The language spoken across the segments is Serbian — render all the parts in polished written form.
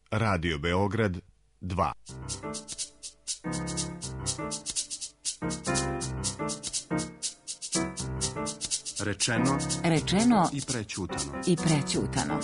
Radio Beograd 2. Rečeno i prećutano.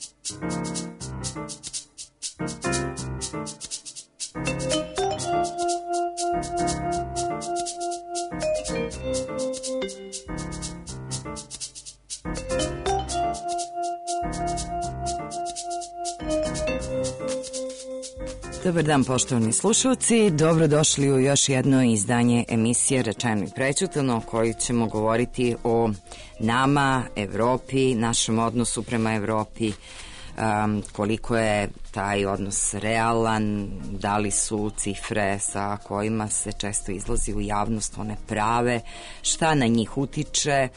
Dobar dan, poštovani slušalci, dobrodošli u još jedno izdanje emisije Rečeno i prećutano, o kojoj ćemo govoriti o nama, Evropi, našem odnosu prema Evropi, koliko je taj odnos realan, da li su cifre sa kojima se često izlazi u javnost one prave, šta na njih utiče,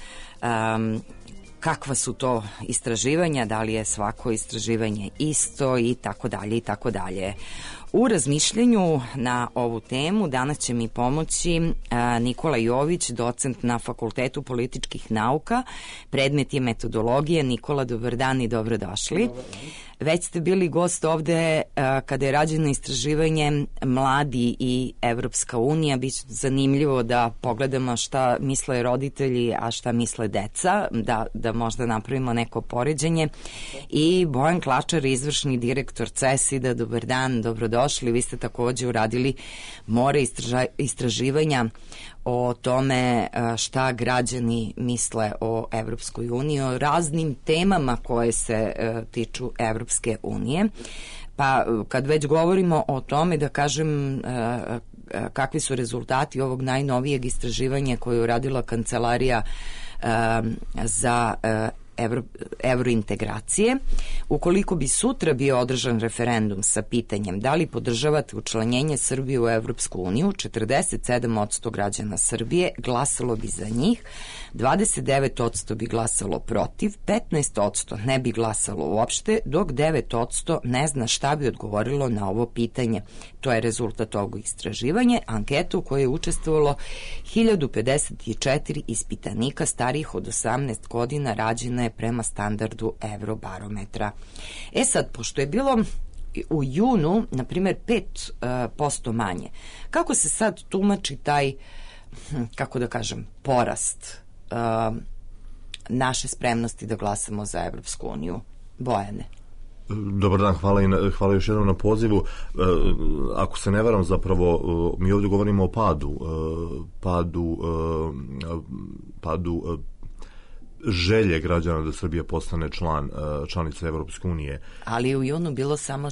kakva su to istraživanja, da li je svako istraživanje isto i tako dalje i tako dalje. U razmišljanju na ovu temu danas će mi pomoći Nikola Jović, docent na Fakultetu političkih nauka. Predmet je metodologija. Nikola, dobar dan i dobrodošli. Već ste bili gost ovde kada je rađeno istraživanje Mladi i Evropska unija. Biće zanimljivo da pogledamo šta misle roditelji, a šta misle deca, da možda napravimo neko poređenje. I Bojan Klačar, izvršni direktor CESID-a, dobar dan, dobrodošli. Vi ste takođe uradili more istraživanja o tome šta građani misle o Evropskoj uniji, o raznim temama koje se tiču Evropske unije. Pa kad već govorimo o tome, da kažem kakvi su rezultati ovog najnovijeg istraživanja koje je uradila Kancelarija za evrointegracije. Ukoliko bi sutra bio održan referendum sa pitanjem da li podržavate učlanjenje Srbije u Evropsku uniju, 47% građana Srbije glasalo bi za njih, 29% bi glasalo protiv, 15% ne bi glasalo uopšte, dok 9% ne zna šta bi odgovorilo na ovo pitanje. To je rezultat ovog istraživanja, anketa u kojoj je učestvovalo 1054 ispitanika starijih od 18 godina, rađena je prema standardu Eurobarometra. Sad, pošto je bilo u junu, na primjer, 5% manje, kako se sad tumači taj, kako da kažem, porast naše spremnosti da glasamo za Evropsku uniju? Bojane. Dobar dan, hvala još jednom na pozivu. Ako se ne varam, zapravo mi ovdje govorimo o padu želje građana da Srbija postane članica Evropske unije. Ali u junu bilo samo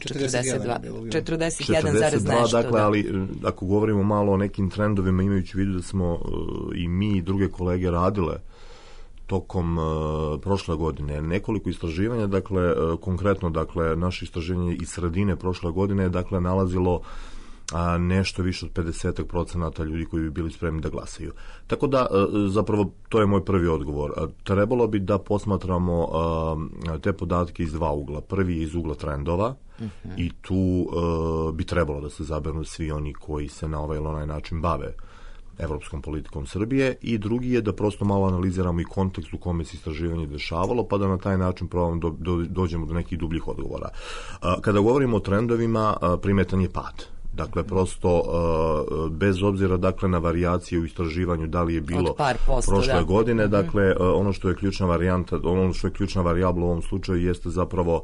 41 zarez nešto. Dakle, ali ako govorimo malo o nekim trendovima, imajući u vidu da smo i mi i druge kolege radile tokom prošle godine nekoliko istraživanja, dakle, konkretno, dakle, naše istraživanje iz sredine prošle godine je, dakle, nalazilo nešto više od 50% ljudi koji bi bili spremni da glasaju. Tako da, zapravo, to je moj prvi odgovor. Trebalo bi da posmatramo te podatke iz dva ugla. Prvi je iz ugla trendova i tu bi trebalo da se zabernu svi oni koji se na ovaj ili onaj način bave evropskom politikom Srbije, i drugi je da prosto malo analiziramo i kontekst u kome se istraživanje dešavalo, pa da na taj način probamo dođemo do nekih dubljih odgovora. Kada govorimo o trendovima, primetan je pad. Dakle, prosto, bez obzira, dakle, na varijacije u istraživanju, da li je bilo prošle godine, dakle, ono što je ključna varijanta, ono što je ključna varijabla u ovom slučaju jeste zapravo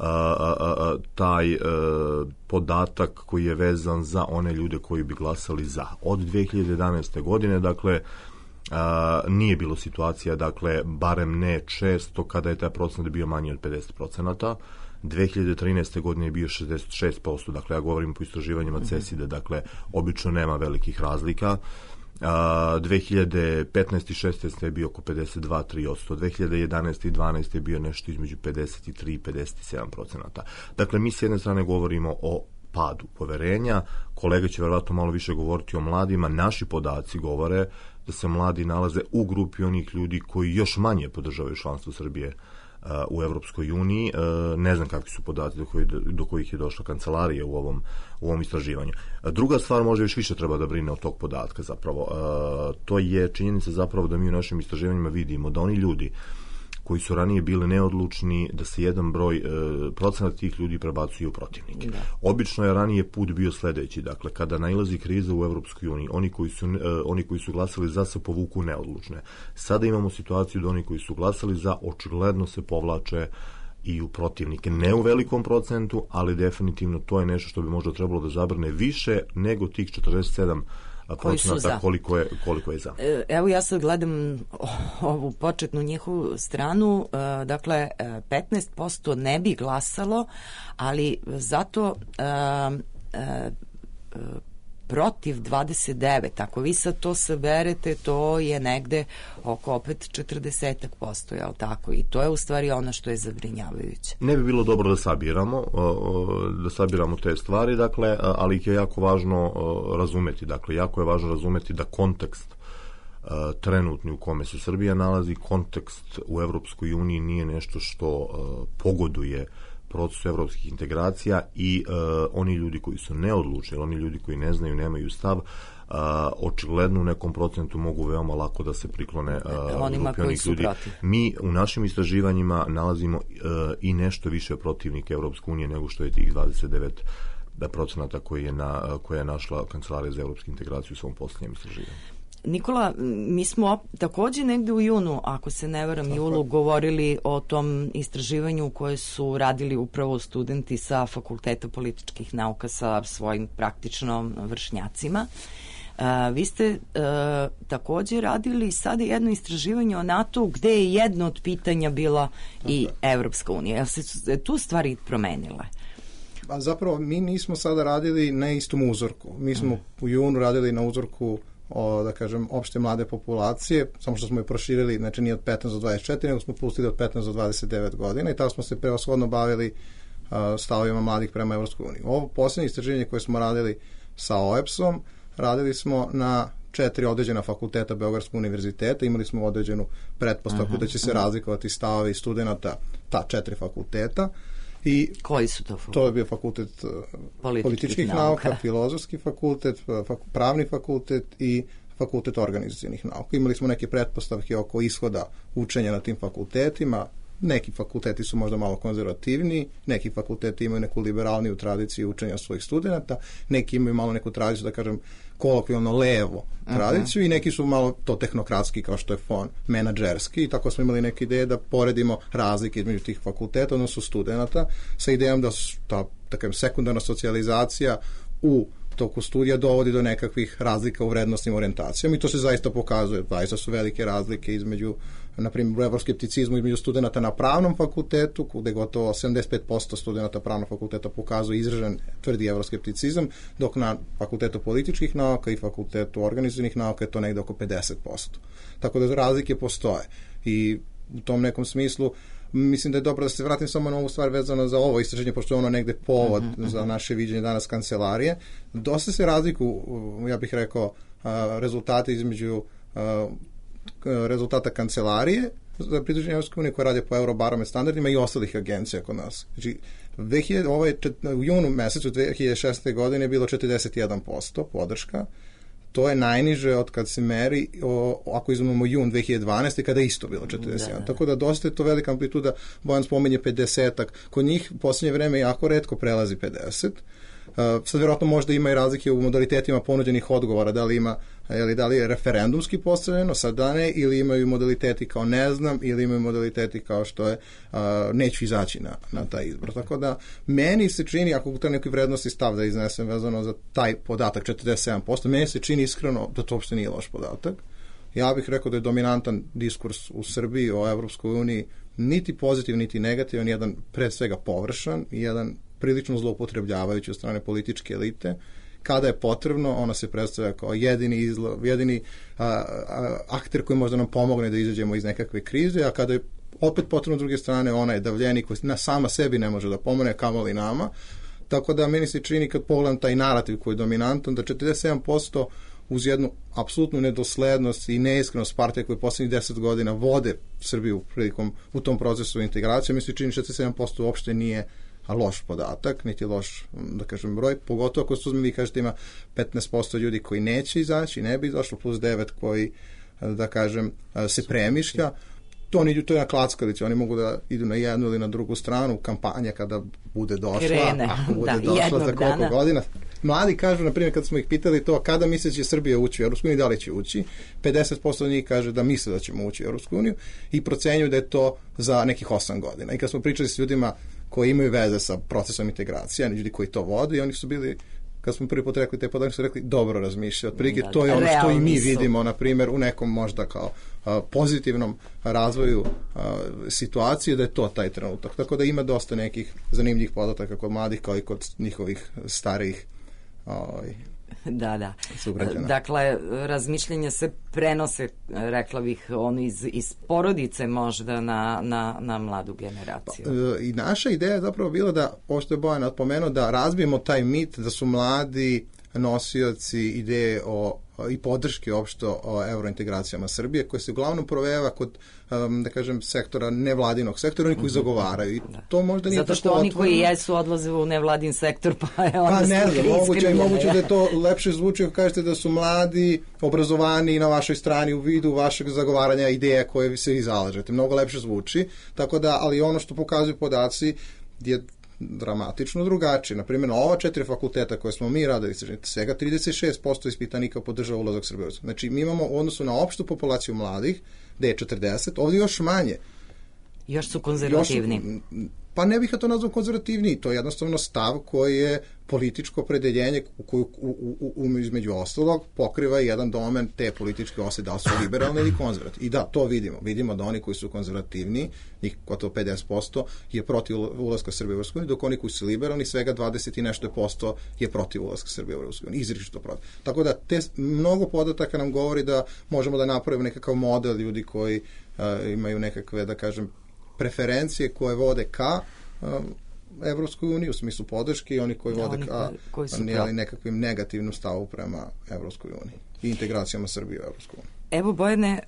taj podatak koji je vezan za one ljude koji bi glasali za. Od 2011. godine, dakle, nije bilo situacija, dakle, barem ne često, kada je taj procenat bio manji od 50%. 2013. godine je bio 66%, dakle, ja govorim po istraživanjima CESID-a, dakle, obično nema velikih razlika. 2015. i 16. je bio oko 52-3%, 2011. i 12. je bio nešto između 53 i 57%. Dakle, mi s jedne strane govorimo o padu poverenja, kolega će verovatno malo više govoriti o mladima, naši podaci govore da se mladi nalaze u grupi onih ljudi koji još manje podržavaju članstvo Srbije u Evropskoj uniji. Ne znam kakvi su podaci do kojih je došla kancelarija u ovom istraživanju. Druga stvar, možda još više treba da brine od tog podatka zapravo. To je činjenica zapravo da mi u našim istraživanjima vidimo da oni ljudi koji su ranije bili neodlučni, da se jedan broj procenat tih ljudi prebacuje u protivnike. Obično je ranije put bio sledeći, dakle, kada nailazi kriza u Evropskoj uniji, oni koji su glasali za se povuku neodlučne. Sada imamo situaciju da oni koji su glasali za očigledno se povlače i u protivnike. Ne u velikom procentu, ali definitivno to je nešto što bi možda trebalo da zabrne više nego tih 47 procenata koliko je za. Evo ja sad gledam ovu početnu njihovu stranu, dakle 15% ne bi glasalo, ali zato protiv 29, ako vi sad to saberete, to je negde oko opet 40%, je li tako? I to je u stvari ono što je zabrinjavajuće. Ne bi bilo dobro da sabiramo te stvari, dakle, ali ih je jako važno razumeti. Dakle, jako je važno razumeti da kontekst trenutni u kome se Srbija nalazi, kontekst u Evropskoj uniji nije nešto što pogoduje procesu evropskih integracija i oni ljudi koji su neodlučni, oni ljudi koji ne znaju, nemaju stav, očigledno u nekom procentu mogu veoma lako da se priklone onima koji su ljudi. protiv. Mi u našim istraživanjima nalazimo i nešto više protivnika Evropske unije nego što je tih 29% koje je našla Kancelarija za evropsku integraciju u svom posljednjem istraživanju. Nikola, mi smo takođe negde u junu, ako se ne varam, julu, govorili o tom istraživanju koje su radili upravo studenti sa Fakulteta političkih nauka sa svojim praktično vršnjacima. Vi ste takođe radili sada jedno istraživanje o NATO gde je jedno od pitanja bila i Evropska unija. Jel se tu stvari promenile? A zapravo mi nismo sada radili na istom uzorku. Mi smo u junu radili na uzorku da kažem, opšte mlade populacije, samo što smo je proširili, znači nije od 15 do 24, nego smo pustili od 15 do 29 godina i tada smo se prevashodno bavili stavovima mladih prema Evropskoj uniji. Ovo posljednje istraživanje koje smo radili sa OEPS-om, radili smo na 4 određena fakulteta Beogradskog univerziteta, imali smo određenu pretpostavku da će se razlikovati stavovi studenta ta 4 fakulteta. I koji su to fakultet? To je bio fakultet političkih nauka, filozofski fakultet, pravni fakultet i fakultet organizacionih nauka. Imali smo neke pretpostavke oko ishoda učenja na tim fakultetima. Neki fakulteti su možda malo konzervativniji, neki fakulteti imaju neku liberalniju tradiciju učenja svojih studenta, neki imaju malo neku tradiciju, da kažem, kolokvijalno levo tradiciju i neki su malo to tehnokratski kao što je fon, menadžerski i tako smo imali neke ideje da poredimo razlike između tih fakulteta, odnosno studenta, sa idejom da ta sekundarna socijalizacija u toku studija dovodi do nekakvih razlika u vrednostnim orijentacijama i to se zaista pokazuje. Zaista su velike razlike između, na primjer, u evroskepticizmu između studenta na pravnom fakultetu, gde gotovo 75% studenta pravnog fakulteta pokazuje izražen tvrdi evroskepticizam, dok na fakultetu političkih nauka i fakultetu organizacionih nauka je to negde oko 50%. Tako da razlike postoje i u tom nekom smislu mislim da je dobro da se vratim samo na ovu stvar vezano za ovo istraženje, pošto je ono negde povod za naše viđenje danas kancelarije. Dosta se razliku, ja bih rekao, rezultate između rezultata kancelarije za pridruženje Evropske unije koja radi po Eurobaromet standardima i ostalih agencija kod nas. Znači, u junu mesecu 2006. godine je bilo 41% podrška. To je najniže od kad se meri, ako izumemo jun 2012. kada je isto bilo 41. Tako da dosta je to velika amplituda, Bojan spomenje 50-ak. Kod njih u posljednje vreme jako retko prelazi 50. Sad vjerojatno možda ima i razlike u modalitetima ponuđenih odgovora, da li je referendumski postavljeno, sad da ne, ili imaju modaliteti kao ne znam, ili imaju modaliteti kao što je neću izaći na taj izbor. Tako da meni se čini, ako to neki vrednosti stav da iznesem vezano za taj podatak 47%, meni se čini iskreno da to uopšte nije loš podatak. Ja bih rekao da je dominantan diskurs u Srbiji o Evropskoj uniji niti pozitiv, niti negativan, jedan pre svega površan i jedan prilično zloupotrebljavajući od strane političke elite. Kada je potrebno, ona se predstavlja kao jedini akter koji možda nam pomogne da izađemo iz nekakve krize, a kada je opet potrebno s druge strane, ona je davljeni koji sama sebi ne može da pomogne, kamoli nama. Tako da meni se čini kad pogledam taj narativ koji je dominantan, da 47% uz jednu apsolutnu nedoslednost i neiskrenost partije koje posljednjih 10 godina vode Srbiju u tom procesu integracije, mi se čini 47% uopšte nije loš podatak, niti loš, da kažem, broj, pogotovo ako se uzme, vi kažete ima 15% ljudi koji neće izaći, ne bi izašlo, plus 9 koji, da kažem, se premišlja. to je jedna klackalica, oni mogu da idu na jednu ili na drugu stranu, kampanja kada bude došla, ako bude došla za koliko godina. Mladi kažu, na primjer, kad smo ih pitali to kada misle će Srbija ući u Evropsku uniju, da li će ući, 50% njih kaže da misle da ćemo ući u Evropsku uniju i procenjuju da je to za nekih 8 godina. I kad smo pričali s ljudima koji imaju veze sa procesom integracija, ljudi koji to vode, i oni su bili, kad smo prvi put rekli te podatke, su rekli dobro razmišljaju. Otprilike to je ono što i mi vidimo, na primjer, u nekom možda kao pozitivnom razvoju situacije, da je to taj trenutak. Tako da ima dosta nekih zanimljivih podataka kod mladih kao i kod njihovih starijih Da. sugrađana. Dakle, razmišljenja se prenose, rekla bih, iz porodice možda na mladu generaciju. I naša ideja je zapravo bila da, ovo što je Bojan napomenuo, da razbijemo taj mit da su mladi nosioci ideje i podrške opšto o eurointegracijama Srbije, koje se uglavnom provejava kod, da kažem, sektora, nevladinog sektora, oni koji zagovaraju. I to možda nije zato što tako oni otvoreno. koji jesu odlaze u nevladin sektor, pa je onda ne znam, moguće da je to lepše zvuči ako kažete da su mladi, obrazovani na vašoj strani u vidu vašeg zagovaranja ideja koje se vi zalažete. Mnogo lepše zvuči, tako da, ali ono što pokazuju podaci je dramatično drugačije. Naprimjer, na ova 4 fakulteta koje smo mi radili, svega 36% ispitanika podržava ulazak Srbije. Znači, mi imamo u odnosu na opštu populaciju mladih, gde je 40, ovdje još manje. Još su konzervativni. Pa ne bih to nazvao konzervativniji, to je jednostavno stav koji je političko opredeljenje koju između ostalog pokriva jedan domen te političke ose, da li su liberalne ili konzervativne. I da, to vidimo. Vidimo da oni koji su konzervativni, njih gotovo 50% je protiv ulaska Srbije u Evropsku uniju, dok oni koji su liberalni, svega 20 i nešto % je protiv ulaska Srbije u Evropsku uniju. Izričito protiv. Tako da mnogo podataka nam govori da možemo da napravimo nekakav model ljudi koji imaju nekakve, da kažem, preferencije koje vode ka Evropskoj uniji u smislu podrške i oni koji vode ka nekakvim negativnim stavu prema Evropskoj uniji i integracijama Srbije u Evropsku uniju. Evo, Bojane,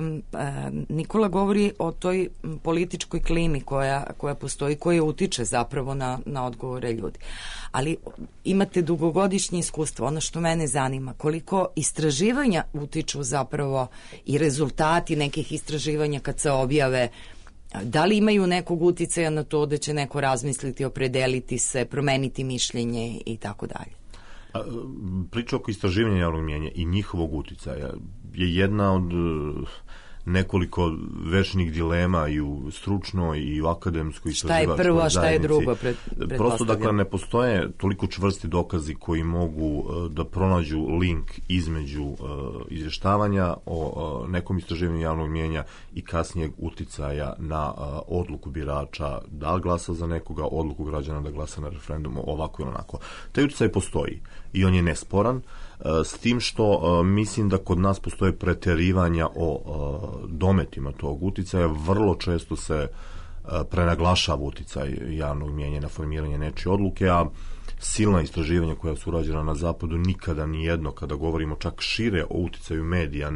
Nikola govori o toj političkoj klimi koja postoji, koja utiče zapravo na odgovore ljudi. Ali imate dugogodišnje iskustvo. Ono što mene zanima, koliko istraživanja utiču zapravo i rezultati nekih istraživanja kad se objave, da li imaju nekog uticaja na to da će neko razmisliti, opredeliti se, promeniti mišljenje i tako dalje? Priča oko istraživanja javnog mnijenja i njihovog uticaja je jedna od nekoliko večnih dilema i u stručnoj i u akademskoj istraživačkoj zajednici. Šta je prvo, šta je drugo? Prosto, dakle, ne postoje toliko čvrsti dokazi koji mogu da pronađu link između izvještavanja o nekom istraživanju javnog mnijenja i kasnijeg uticaja na odluku birača da glasa za nekoga, odluku građana da glasa na referendumu ovako ili onako. Taj uticaj postoji i on je nesporan, s tim što mislim da kod nas postoje preterivanja o dometima tog uticaja. Vrlo često se prenaglašava uticaj javnog mnijenja na formiranje nečije odluke, a silna istraživanja koja su urađena na zapadu nikada ni jedno, kada govorimo čak šire o uticaju medija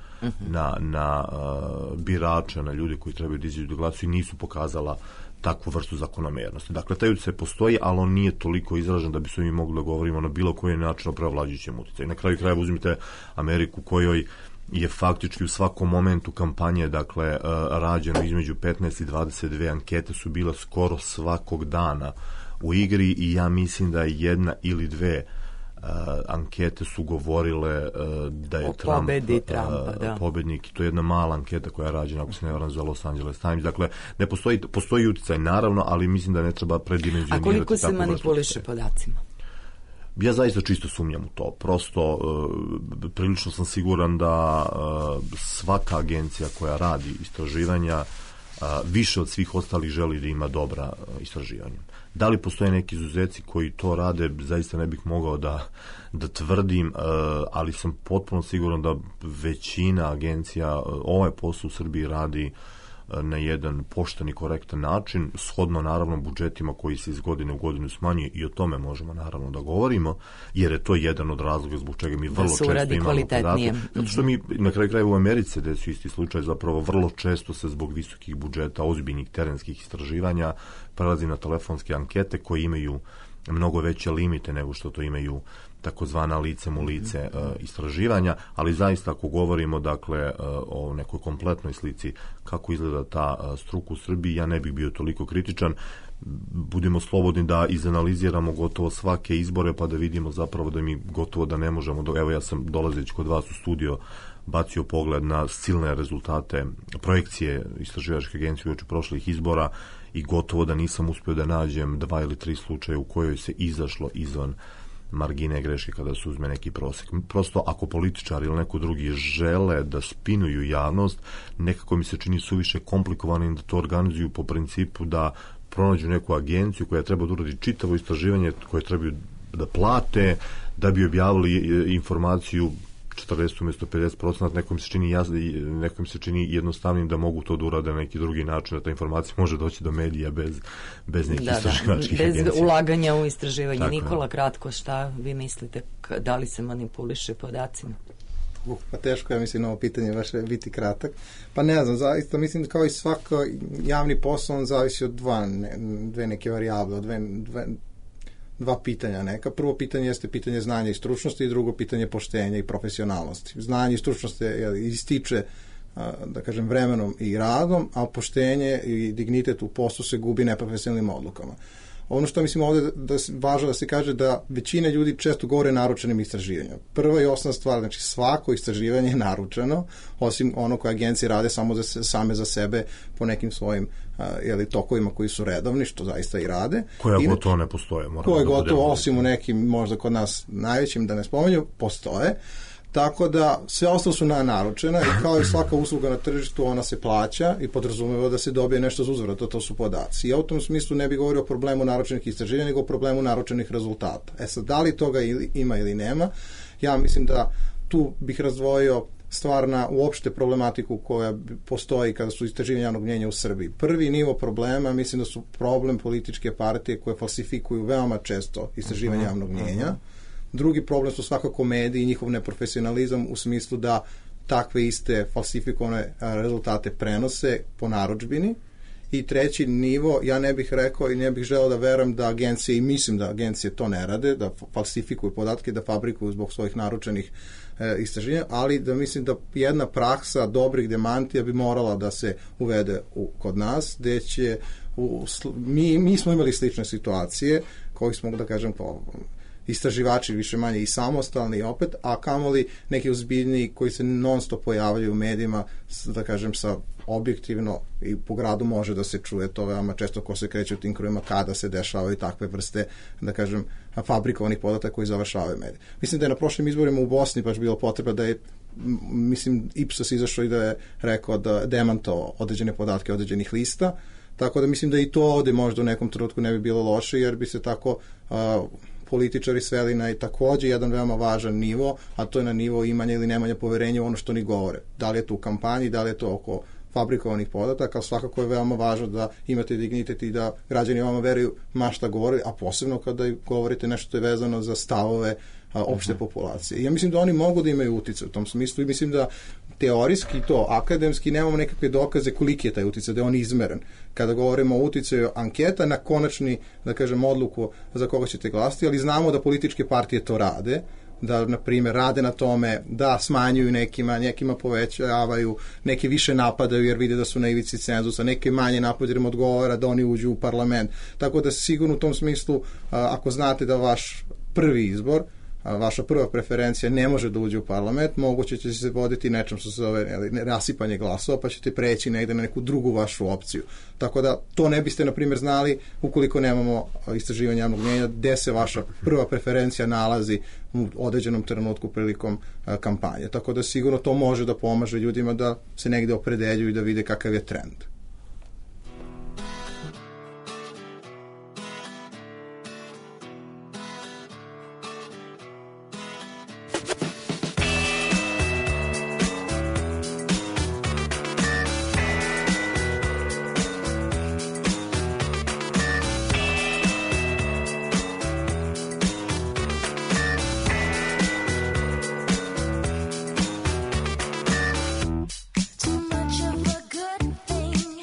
na birače, na ljudi koji trebaju da izađu da glasuju, nisu pokazala takvu vrstu zakonomernosti. Dakle, taj utjecaj postoji, ali on nije toliko izražen da bi se mi mogli da govorimo na bilo koji način o preovlađujućem utjecaju. Na kraju krajeva uzmite Ameriku, kojoj je faktički u svakom momentu kampanje, dakle, rađeno između 15 i 22 ankete su bile skoro svakog dana u igri i ja mislim da je jedna ili dve ankete su govorile da je Trump pobednik. To je jedna mala anketa koja je rađena, ako se ne varam, za Los Angeles Times. Dakle, ne postoji uticaj, naravno, ali mislim da ne treba predimenzionirati. A koliko se manipuliše podacima? Ja zaista čisto sumnjam u to. Prosto, prilično sam siguran da svaka agencija koja radi istraživanja više od svih ostalih želi da ima dobra istraživanja. Da li postoje neki izuzeci koji to rade, zaista ne bih mogao da tvrdim, ali sam potpuno siguran da većina agencija ovaj posao u Srbiji radi na jedan pošten i korektan način, shodno naravno budžetima koji se iz godine u godinu smanjuje, i o tome možemo naravno da govorimo, jer je to jedan od razloga zbog čega mi vrlo često imamo podatke. Zato što mi na kraju krajeva u Americi, gde su isti slučaj, zapravo vrlo često se zbog visokih budžeta, ozbiljnih terenskih istraživanja prelazi na telefonske ankete koje imaju mnogo veće limite nego što to imaju takozvana licem u lice istraživanja, ali zaista ako govorimo dakle o nekoj kompletnoj slici kako izgleda ta struka u Srbiji, ja ne bih bio toliko kritičan. Budemo slobodni da izanaliziramo gotovo svake izbore pa da vidimo zapravo da mi gotovo da ne možemo, evo ja sam dolazeći kod vas u studio bacio pogled na silne rezultate projekcije istraživačke agencije uoči prošlih izbora i gotovo da nisam uspio da nađem 2 ili 3 slučaja u kojoj se izašlo izvan margine greške kada se uzme neki prosek. Prosto ako političari ili neko drugi žele da spinuju javnost, nekako mi se čini suviše komplikovanim da to organizuju po principu da pronađu neku agenciju koja treba da uradi čitavo istraživanje koje trebaju da plate da bi objavili informaciju 40 umjesto 50%, nekom se čini jednostavnim da mogu to da urade na neki drugi način, da ta informacija može doći do medija bez nekih istraživačkih agencija. Bez ulaganja u istraživanje. Tako Nikola, kratko, šta vi mislite? Da li se manipuliše podacima? Pa teško, ja mislim, na ovo pitanje vaše biti kratak. Pa ne znam, zaista mislim da kao i svaki javni posao on zavisi od dve neke varijable, od dva pitanja neka. Prvo pitanje jeste pitanje znanja i stručnosti i drugo pitanje poštenja i profesionalnosti. Znanje i stručnost ističe da kažem vremenom i radom, a poštenje i dignitet u poslu se gubi neprofesionalnim odlukama. Ono što mislim ovdje važno da se kaže da većina ljudi često govore o naručenim istraživanjima. Prva i osnovna stvar, znači svako istraživanje je naručeno, osim ono koje agencije rade same za sebe po nekim svojim tokovima koji su redovni, što zaista i rade. Koje gotovo ne postoje. Koje gotovo, osim u nekim, možda kod nas najvećim, da ne spomenju, postoje. Tako da sve ostalo su naručena i kao i svaka usluga na tržištu ona se plaća i podrazumeva da se dobije nešto za uzvrat, to su podaci. Ja u tom smislu ne bih govorio o problemu naručenih istraživanja, nego o problemu naručenih rezultata. Sad, da li toga ima ili nema, ja mislim da tu bih razdvojio stvar na uopšte problematiku koja postoji kada su istraživanja javnog mnjenja u Srbiji. Prvi nivo problema, mislim da su problem političke partije koje falsifikuju veoma često istraživanje javnog mnjenja. Drugi problem su svakako mediji i njihov neprofesionalizam u smislu da takve iste falsifikovane rezultate prenose po narudžbini. I treći nivo, ja ne bih rekao i ne bih želeo da verujem da agencije, i mislim da agencije to ne rade, da falsifikuju podatke, da fabrikuju zbog svojih naručenih istraživanja, ali da mislim da jedna praksa dobrih demantija bi morala da se uvede kod nas, gde će mi smo imali slične situacije koji smo, da kažem, istraživači više manje i samostalni opet, a kamoli neki ozbiljniji koji se non stop pojavljaju u medijima, da kažem, sa objektivno i po gradu može da se čuje to veoma često ko se kreće u tim krujima kada se dešavaju takve vrste, da kažem, fabrikovanih podataka koji završavaju medije. Mislim da je na prošlim izborima u Bosni baš bilo potreba da je, mislim, Ipsos izašao i da je rekao da demantovao određene podatke određenih lista, tako da mislim da i to ovde možda u nekom trenutku ne bi bilo loše, jer bi se tako političari sveli na takođe jedan veoma važan nivo, a to je na nivo imanja ili nemanja poverenja u ono što oni govore. Da li je to u kampanji, da li je to oko fabrikovanih podataka, svakako je veoma važno da imate dignitet i da građani vama veruju ma šta govore, a posebno kada govorite nešto što je vezano za stavove opšte populacije. Ja mislim da oni mogu da imaju uticaj u tom smislu i mislim da teorijski to, akademski nemamo nekakve dokaze koliki je taj uticaj, da je on izmeren. Kada govorimo o uticaju anketa na konačni, da kažem, odluku za koga ćete glasati, ali znamo da političke partije to rade, da, na primjer, rade na tome da smanjuju nekima povećavaju, neke više napadaju jer vide da su na ivici cenzusa, neke manje napadaju jer im odgovara da oni uđu u parlament. Tako da sigurno u tom smislu, ako znate da vaš prvi izbor, vaša prva preferencija ne može da uđe u parlament, moguće će se voditi nečem što se zove rasipanje glasova, pa ćete preći negde na neku drugu vašu opciju. Tako da to ne biste, na primjer, znali ukoliko nemamo istraživanje javnog mnjenja gde se vaša prva preferencija nalazi u određenom trenutku prilikom kampanje. Tako da sigurno to može da pomaže ljudima da se negde opredeljuju i da vide kakav je trend. Too much of a good thing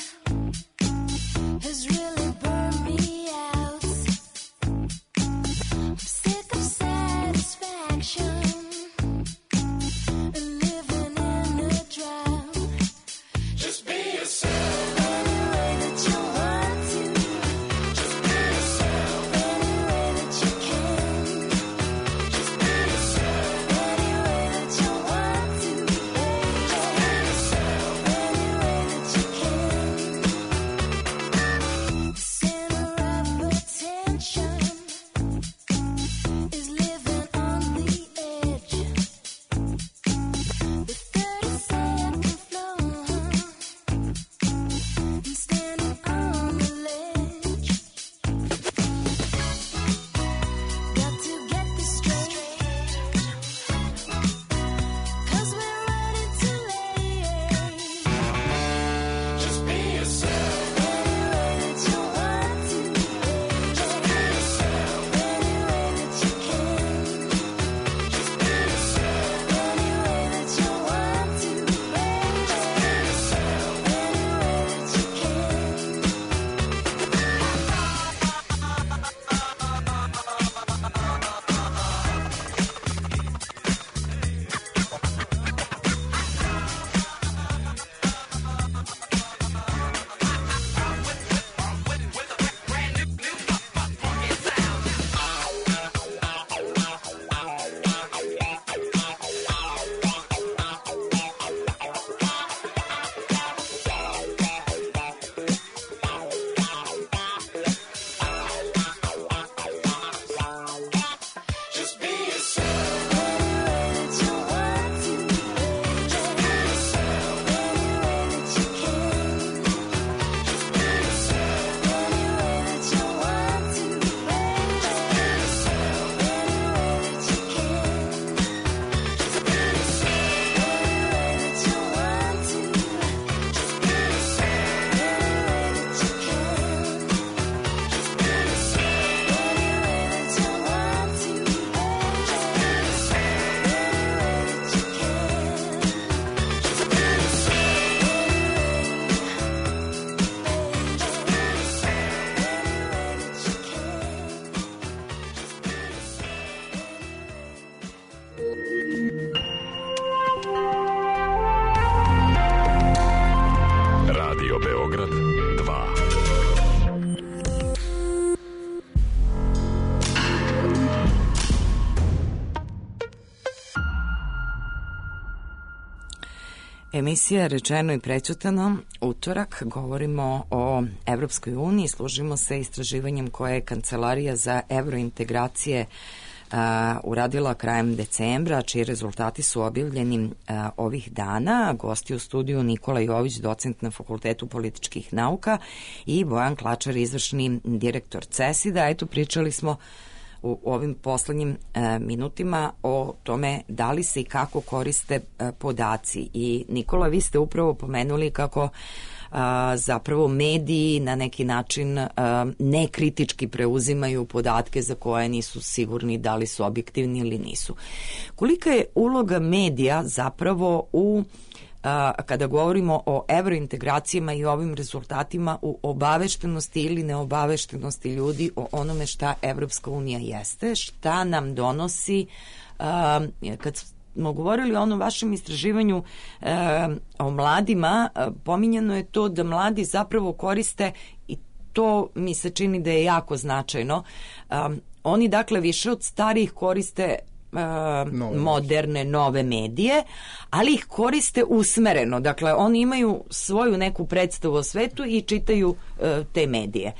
Emisija Rečeno i prećutano, utorak, govorimo o Evropskoj uniji, služimo se istraživanjem koje je Kancelarija za evrointegracije uradila krajem decembra, čiji rezultati su objavljeni ovih dana. Gosti u studiju Nikola Jović, docent na Fakultetu političkih nauka, i Bojan Klačar, izvršni direktor CESID-a. Eto, pričali smo u ovim poslednjim minutima o tome da li se i kako koriste podaci. I Nikola, vi ste upravo pomenuli kako zapravo mediji na neki način nekritički preuzimaju podatke za koje nisu sigurni da li su objektivni ili nisu. Kolika je uloga medija zapravo u kada govorimo o evrointegracijama i ovim rezultatima u obaveštenosti ili neobaveštenosti ljudi o onome šta Evropska unija jeste, šta nam donosi, kad smo govorili o onom vašem istraživanju o mladima, pominjano je to da mladi zapravo koriste, i to mi se čini da je jako značajno, oni dakle više od starijih koriste moderne, nove medije, ali ih koriste usmereno. Dakle, oni imaju svoju neku predstavu o svetu i čitaju te medije.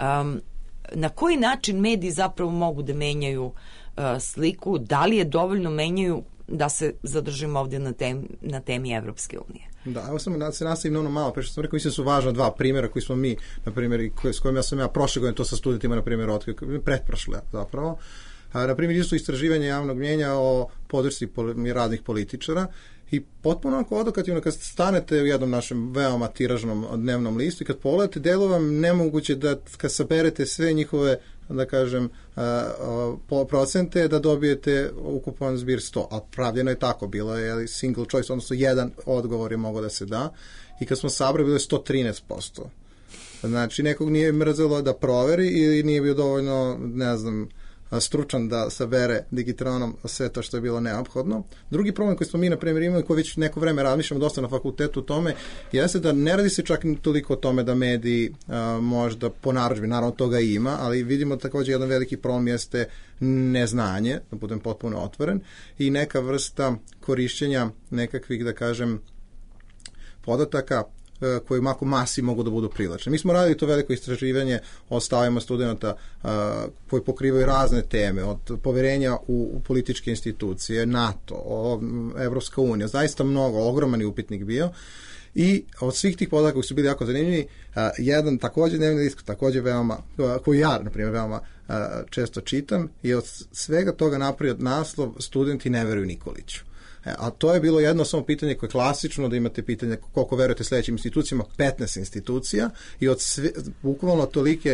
Na koji način mediji zapravo mogu da menjaju sliku? Da li je dovoljno menjaju, da se zadržimo ovdje na temi Evropske unije? Da, evo samo da se nastavim na ono malo, pre što sam rekao, mislim da su važna dva primjera koji smo mi, na primjer, s kojima sam ja prošle godine to sa studentima, na primjer, otkrio, pretprošle zapravo. Na primjer, isto istraživanje javnog mnjenja o podršci radnih političara i potpuno onako odokativno kad stanete u jednom našem veoma tiražnom dnevnom listu i kad pogledate, delo vam nemoguće da kad saberete sve njihove, da kažem, procente, da dobijete ukupan zbir 100. A pravljeno je tako, bilo je single choice, odnosno jedan odgovor je mogao da se da, i kad smo sabrali, bilo je 113%. Znači, nekog nije mrzelo da proveri ili nije bio dovoljno, ne znam, stručan da sabere digitronom sve to što je bilo neophodno. Drugi problem koji smo mi, na primjer, imali, koji već neko vreme razmišljamo dosta na fakultetu o tome, jeste da ne radi se čak toliko o tome da mediji možda po narudžbi, naravno toga ima, ali vidimo također jedan veliki problem jeste neznanje, da budem potpuno otvoren, i neka vrsta korišćenja nekakvih, da kažem, podataka koji mako masi mogu da budu privlačne. Mi smo radili to veliko istraživanje o stavima studenta koji pokrivaju razne teme, od poverenja u političke institucije, NATO, Evropska unija, zaista mnogo, ogroman je upitnik bio, i od svih tih podataka koji su bili jako zanimljivi, jedan također dnevni list, također veoma, koji ja, na primjer, veoma često čitam, i od svega toga napravio naslov "Studenti ne veruju Nikoliću". A to je bilo jedno samo pitanje koje je klasično, da imate pitanje koliko verujete sledećim institucijama, 15 institucija, i od bukvalno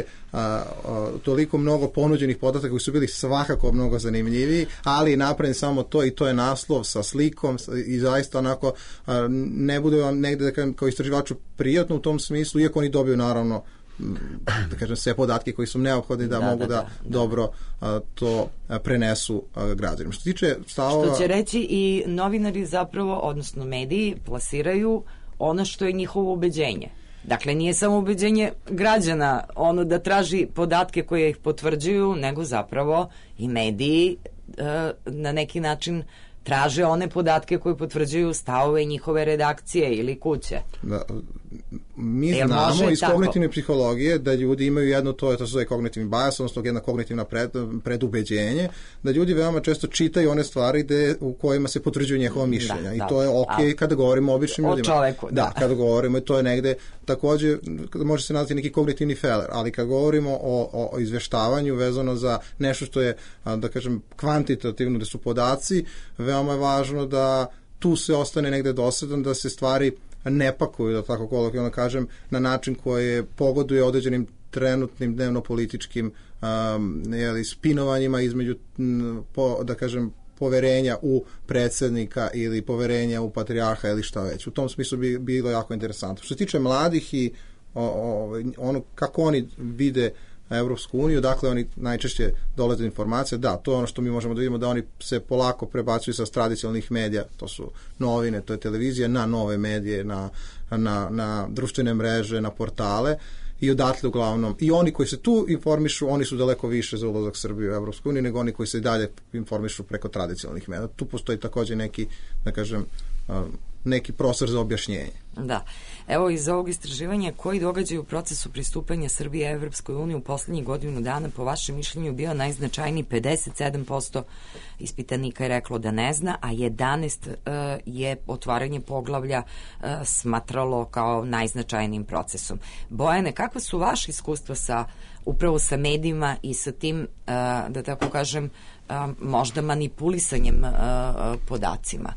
toliko mnogo ponuđenih podataka koji su bili svakako mnogo zanimljiviji, ali napravljen samo to, i to je naslov sa slikom, i zaista onako ne bude vam negde, da kažem, kao istraživaču prijatno u tom smislu, iako oni dobiju naravno, da kažem, sve podatke koji su neophodni da mogu da dobro to prenesu građanima. Što tiče stavova... Što će reći i novinari zapravo, odnosno mediji, plasiraju ono što je njihovo ubeđenje. Dakle, nije samo ubeđenje građana ono da traži podatke koje ih potvrđuju, nego zapravo i mediji na neki način traže one podatke koje potvrđuju stavove njihove redakcije ili kuće. Da, mi znamo iz kognitivne psihologije da ljudi imaju jedno, to se zove kognitivni bias, odnosno jedna kognitivna predubeđenje, da ljudi veoma često čitaju one stvari u kojima se potvrđuju njihova mišljenja. I to je okej kada govorimo o običnim ljudima. O čoveku. Da, kada govorimo, i to je negde takođe, može se nazvati neki kognitivni feler, ali kad govorimo o izveštavanju vezano za nešto što je, da kažem, kvantitativno, da su podaci, veoma je važno da tu se ostane negde dosadan, da se stvari ne pakuju, da tako kolokvijalno kažem, na način koji pogoduje određenim trenutnim dnevno-političkim spinovanjima između, da kažem, poverenja u predsjednika ili poverenja u patrijarha ili šta već. U tom smislu bi bilo jako interesantno. Što se tiče mladih i ono kako oni vide Evropsku uniju, dakle oni najčešće dolaze do informacije, da, to je ono što mi možemo da vidimo, da oni se polako prebacuju sa tradicionalnih medija, to su novine, to je televizija, na nove medije, na društvene mreže, na portale, i odatle uglavnom, i oni koji se tu informišu, oni su daleko više za ulazak Srbije u Evropsku uniju nego oni koji se dalje informišu preko tradicionalnih medija. Tu postoji također neki, da kažem, neki prostor za objašnjenje. Da. Evo, iz ovog istraživanja, koji događaj u procesu pristupanja Srbije Evropskoj uniji u poslednjih godinu dana po vašem mišljenju bio najznačajniji? 57% ispitanika je reklo da ne zna, a 11% je otvaranje poglavlja smatralo kao najznačajnijim procesom. Bojane, kakva su vaše iskustva upravo sa medijima i sa tim, da tako kažem, možda manipulisanjem podacima?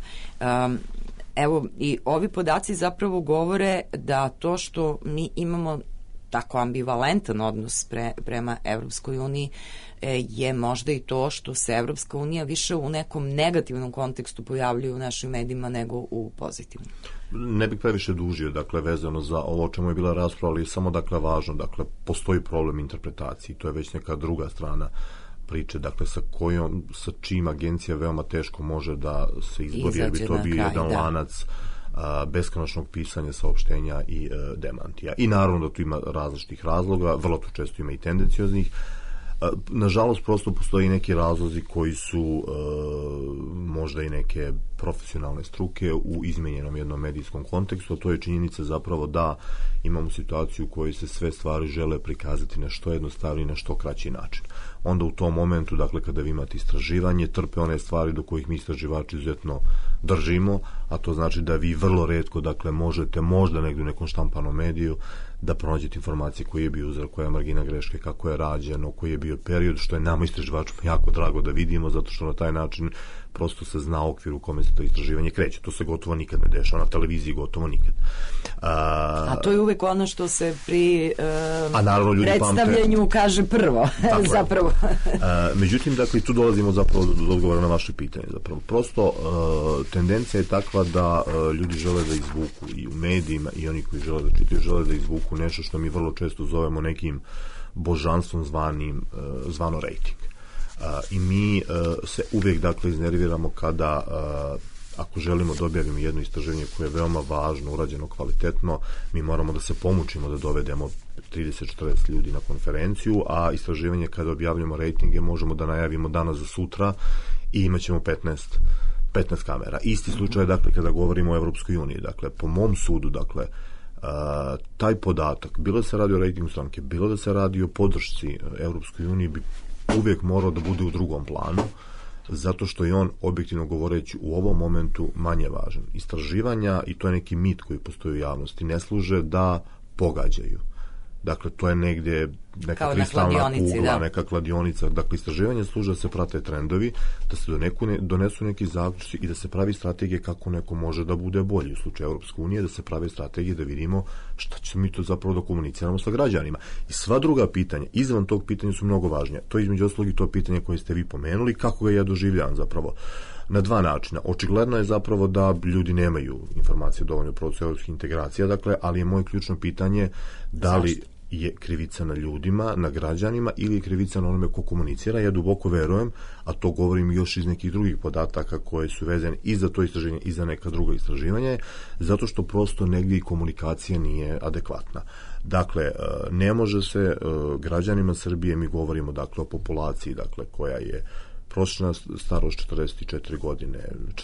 Evo, i ovi podaci zapravo govore da to što mi imamo tako ambivalentan odnos prema Evropskoj uniji je možda i to što se Evropska unija više u nekom negativnom kontekstu pojavljuje u našim medijima nego u pozitivnom. Ne bih previše dužio, dakle, vezano za ovo o čemu je bila rasprava, ali samo, dakle, važno, dakle, postoji problem interpretacije, to je već neka druga strana priče, dakle, sa čim agencija veoma teško može da se izbori, jer bi to bio jedan lanac beskonačnog pisanja, saopštenja i demantija. I naravno da tu ima različitih razloga, vrlo tu često ima i tendencioznih. Nažalost, prosto postoji neki razlozi koji su možda i neke profesionalne struke u izmenjenom jednom medijskom kontekstu, a to je činjenica zapravo da imamo situaciju u kojoj se sve stvari žele prikazati na što jednostavniji, na što kraći način. Onda u tom momentu, dakle, kada vi imate istraživanje, trpe one stvari do kojih mi istraživači izuzetno držimo, a to znači da vi vrlo retko, dakle, možete možda negdje u nekom štampanom mediju da pronađete informacije koji je bio uzor, koja je margina greške, kako je rađeno, koji je bio period, što je nama istraživačima jako drago da vidimo, zato što na taj način prosto se zna okvir u kome se to istraživanje kreće. To se gotovo nikad ne dešava, na televiziji gotovo nikad. A to je uvek ono što se pri predstavljanju kaže prvo, zapravo. Međutim, dakle, tu dolazimo zapravo do odgovora na vaše pitanje. Zapravo, prosto tendencija je takva da ljudi žele da izvuku i u medijima i oni koji žele da čitaju, žele da izvuku nešto što mi vrlo često zovemo nekim božanstvom zvano rejting. I mi se uvijek, dakle, iznerviramo kada ako želimo da objavimo jedno istraživanje koje je veoma važno, urađeno kvalitetno, mi moramo da se pomučimo da dovedemo 30-40 ljudi na konferenciju, a istraživanje kada objavljamo rejtinge možemo da najavimo danas za sutra i imat ćemo 15 kamera. Isti slučaj, dakle, kada govorimo o Evropskoj uniji. Dakle, po mom sudu, dakle, taj podatak, bilo da se radi o rejtingu stranke, bilo da se radi o podršci Evropskoj uniji, bi uvijek morao da bude u drugom planu, zato što je on, objektivno govoreći, u ovom momentu manje važan. Istraživanja, i to je neki mit koji postoji u javnosti, ne služe da pogađaju. Dakle, to je negdje neka kristalna kugla, neka kladionica. Dakle, istraživanje služe da se prate trendovi, da se donesu neki zaključci i da se pravi strategije kako neko može da bude bolji. U slučaju Evropske unije, da se pravi strategije da vidimo šta ćemo mi to zapravo da komuniciramo sa građanima. I sva druga pitanja, izvan tog pitanja, su mnogo važnija. To je između ostalog i to pitanje koje ste vi pomenuli, kako ga ja doživljavam zapravo. Na dva načina. Očigledno je zapravo da ljudi nemaju informacije dovoljno o procesu evropskih integracija, dakle, ali je moje ključno pitanje da li je krivica na ljudima, na građanima, ili je krivica na onome ko komunicira. Ja duboko verujem, a to govorim još iz nekih drugih podataka koje su vezane i za to istraživanje i za neka druga istraživanja, zato što prosto negdje i komunikacija nije adekvatna. Dakle, ne može se građanima Srbije, mi govorimo, dakle, o populaciji, dakle, koja je prosječna starost 44 godine,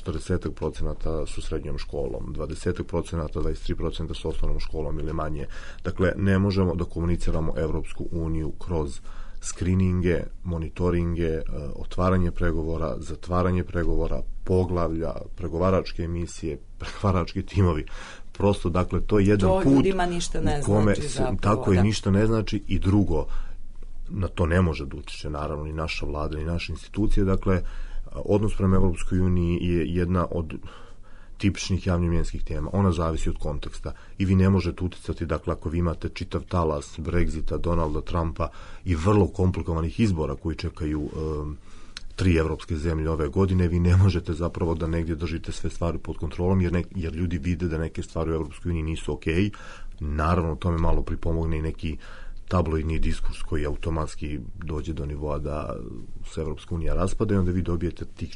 40% su srednjom školom, 20%, 23% su osnovnom školom ili manje. Dakle, ne možemo da komuniciramo Evropsku uniju kroz skrininge, monitoringe, otvaranje pregovora, zatvaranje pregovora, poglavlja, pregovaračke emisije, pregovarački timovi. Prosto, dakle, to je jedan put ljudima ništa ne znači zapravo. Tako je, ništa ne znači. I drugo, na to ne može da utiče naravno ni naša vlada, ni naše institucije. Dakle, odnos prema Evropskoj uniji je jedna od tipičnih javno-medijskih tema. Ona zavisi od konteksta i vi ne možete uticati, dakle, ako vi imate čitav talas Brexita, Donalda Trumpa i vrlo komplikovanih izbora koji čekaju 3 evropske zemlje ove godine, vi ne možete zapravo da negdje držite sve stvari pod kontrolom, jer ljudi vide da neke stvari u Evropskoj uniji nisu okej. Naravno, tome malo pripomogne i neki tabloidni diskurs koji automatski dođe do nivoa da se Evropska unija raspada i onda vi dobijete tih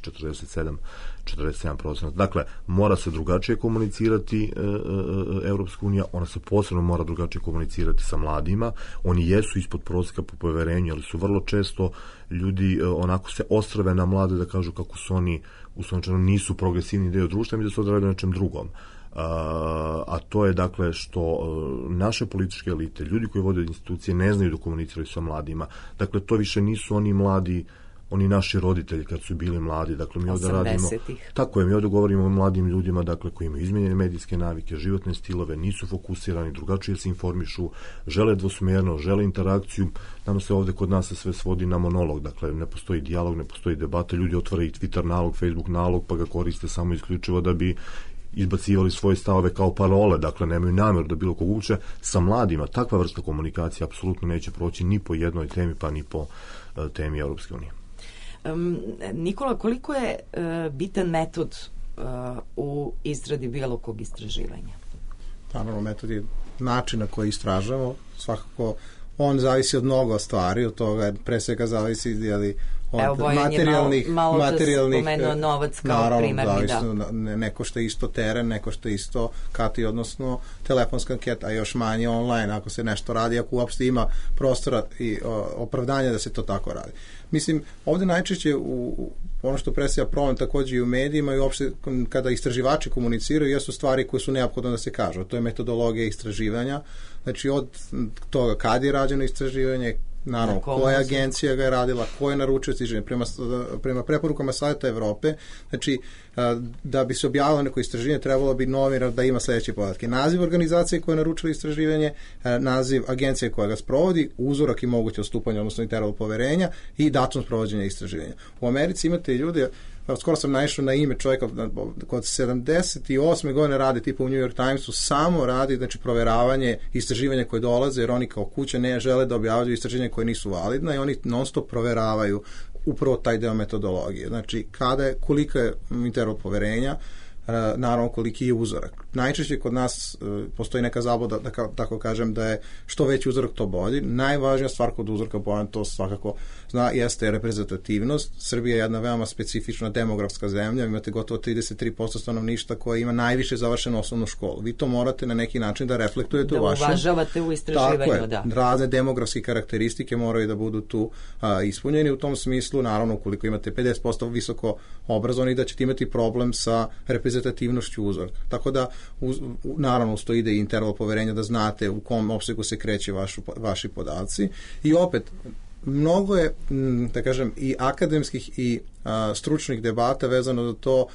47%. Dakle, mora se drugačije komunicirati Evropska unija, ona se posebno mora drugačije komunicirati sa mladima. Oni jesu ispod prosjeka po poverenju, ali su vrlo često ljudi onako se ostrave na mlade da kažu kako su oni uslovno nisu progresivni deo društva i da se odrade na nečem drugom. A to je dakle što naše političke elite, ljudi koji vode institucije ne znaju da komuniciraju sa mladima. Dakle, to više nisu oni mladi, oni naši roditelji kad su bili mladi. Dakle, mi ovdje radimo, tako je, mi ovdje govorimo o mladim ljudima, dakle, koji imaju izmenjene medijske navike, životne stilove, nisu fokusirani, drugačije se informišu, žele dvosmerno, žele interakciju. Nama se ovdje kod nas se sve svodi na monolog, dakle, ne postoji dijalog, ne postoji debata, ljudi otvaraju Twitter nalog, Facebook nalog, pa ga koriste samo isključivo da bi izbacivali svoje stavove kao parole, dakle nemaju namjeru da bilo kog uče. Sa mladima takva vrsta komunikacije apsolutno neće proći ni po jednoj temi, pa ni po temi Europske unije. Nikola, koliko je bitan metod u izradi bilo kog istraživanja? Naravno, metod je način na koji istražamo, svakako on zavisi od mnogo stvari, od toga pre svega zavisi od materijalnih spomenuo novac kao primarni, neko što je isto teren, neko što je isto kati, odnosno telefonska anketa, a još manje online ako se nešto radi, ako uopšte ima prostora i opravdanja da se to tako radi. Mislim, ovdje najčešće ono što predstavlja problem također i u medijima i uopšte kada istraživači komuniciraju jesu stvari koje su neophodne da se kažu. To je metodologija istraživanja, znači od toga kad je rađeno istraživanje, naravno, koja agencija ga je radila, ko je naručio istraživanje. Prema preporukama Savjeta Evrope, znači, da bi se objavilo neko istraživanje, trebalo bi novinar da ima sljedeće podatke. Naziv organizacije koja je naručila istraživanje, naziv agencije koja ga sprovodi, uzorak i moguće odstupanje, odnosno interval poverenja i datum sprovođenja istraživanja. U Americi imate ljude, skoro sam naišao na ime čovjeka kod 78. godine radi tipa u New York Timesu, samo radi, znači, proveravanje istraživanja koje dolaze, jer oni kao kuća ne žele da objavljuju istraživanja koje nisu validna i oni non stop proveravaju upravo taj deo metodologije. Znači, koliko je interval poverenja, naravno koliki je uzorak. Najčešće kod nas postoji neka zabluda, da tako kažem, da je što veći uzorak to bolji. Najvažnija stvar kod uzorka, Bojan to svakako zna, jeste reprezentativnost. Srbija je jedna veoma specifična demografska zemlja, imate gotovo 33% stanovništva koje ima najviše završenu osnovnu školu. Vi to morate na neki način da reflektujete u vašem... Da uvažavate u istraživanju, tako je, da. Razne demografske karakteristike moraju da budu tu ispunjeni. U tom smislu, naravno, ukoliko imate 50% visoko obrazovani, da ćete imati problem sa reprezentativnošću uzorka. Tako da, naravno, uz to ide i interval poverenja da znate u kom opsegu se kreće vaši podaci. I opet, mnogo je, da kažem, i akademskih i stručnih debata vezano za to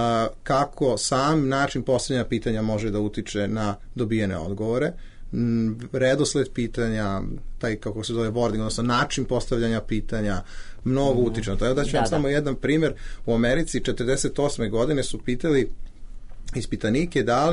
kako sam način postavljanja pitanja može da utiče na dobijene odgovore. Redosled pitanja, taj, kako se zove, wording, odnosno način postavljanja pitanja, mnogo utiče na to. Da ću vam samo jedan primjer. U Americi 48. godine su pitali ispitanike da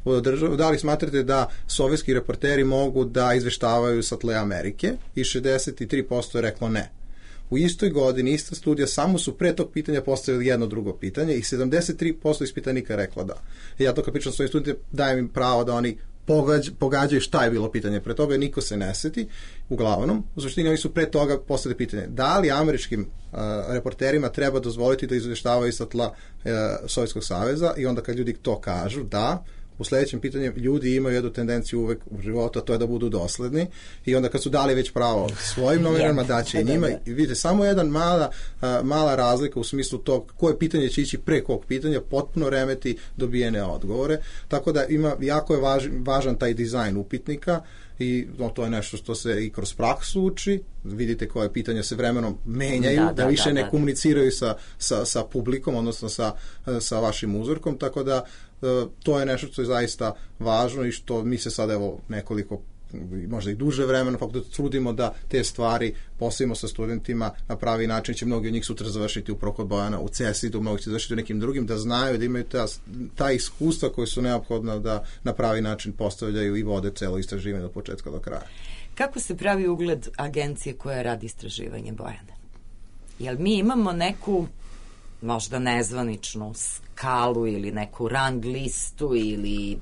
li smatrate da sovjetski reporteri mogu da izveštavaju sa tle Amerike i 63% je reklo ne. U istoj godini, ista studija, samo su pre tog pitanja postavili jedno drugo pitanje i 73% ispitanika reklo da. I ja to kad pričam s svojim studentima, dajem im pravo da oni pogađaju šta je bilo pitanje pre toga, niko se ne seti. Uglavnom, u suštini oni su pre toga postavili pitanje da li američkim reporterima treba dozvoliti da izveštavaju sa tla Sovjetskog saveza, i onda kad ljudi to kažu da, u sljedećem pitanju ljudi imaju jednu tendenciju uvek u životu, a to je da budu dosledni, i onda kad su dali već pravo svojim novinarima, daće i njima. I vidite, samo jedan mala razlika u smislu tog koje pitanje će ići pre kog pitanja potpuno remeti dobijene odgovore. Tako da jako je važan taj dizajn upitnika, i to je nešto što se i kroz praksu uči. Vidite koje pitanja se vremenom menjaju, da više ne komuniciraju sa publikom, odnosno sa vašim uzorkom, tako da to je nešto što je zaista važno i što mi se sad nekoliko, možda i duže vremena fakultet trudimo da te stvari postavimo sa studentima na pravi način. Će mnogi od njih sutra završiti upravo kod Bojana u CESID-u, mnogi će završiti u nekim drugim, da znaju da imaju ta iskustva koje su neophodna da na pravi način postavljaju i vode celo istraživanje od početka do kraja. Kako se pravi ugled agencije koja radi istraživanje, Bojane? Jel mi imamo neku možda nezvaničnu skalu ili neku rang listu ili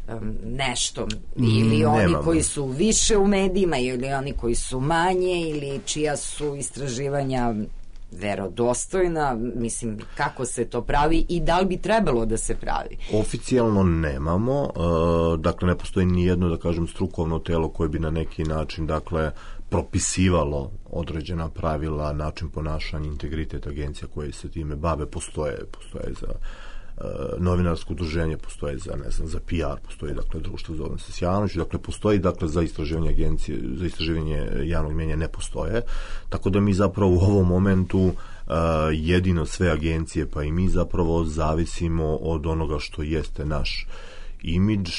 nešto, ili oni Nemamo. koji su više u medijima ili oni koji su manje, ili čija su istraživanja verodostojna, mislim, kako se to pravi i da li bi trebalo da se pravi? Oficijalno nemamo, dakle ne postoji ni jedno, da kažem, strukovno telo koje bi na neki način, dakle, propisivalo određena pravila, način ponašanja, integritet agencija koje se time bave. Postoje za novinarsko udruženje, postoje za, ne znam, za PR, postoji, dakle, društvo za odnose s javnošću, dakle, postoji, dakle, za istraživanje agencije, za istraživanje javnog mnijenja ne postoje, tako da mi zapravo u ovom momentu jedino sve agencije, pa i mi zapravo zavisimo od onoga što jeste naš imidž,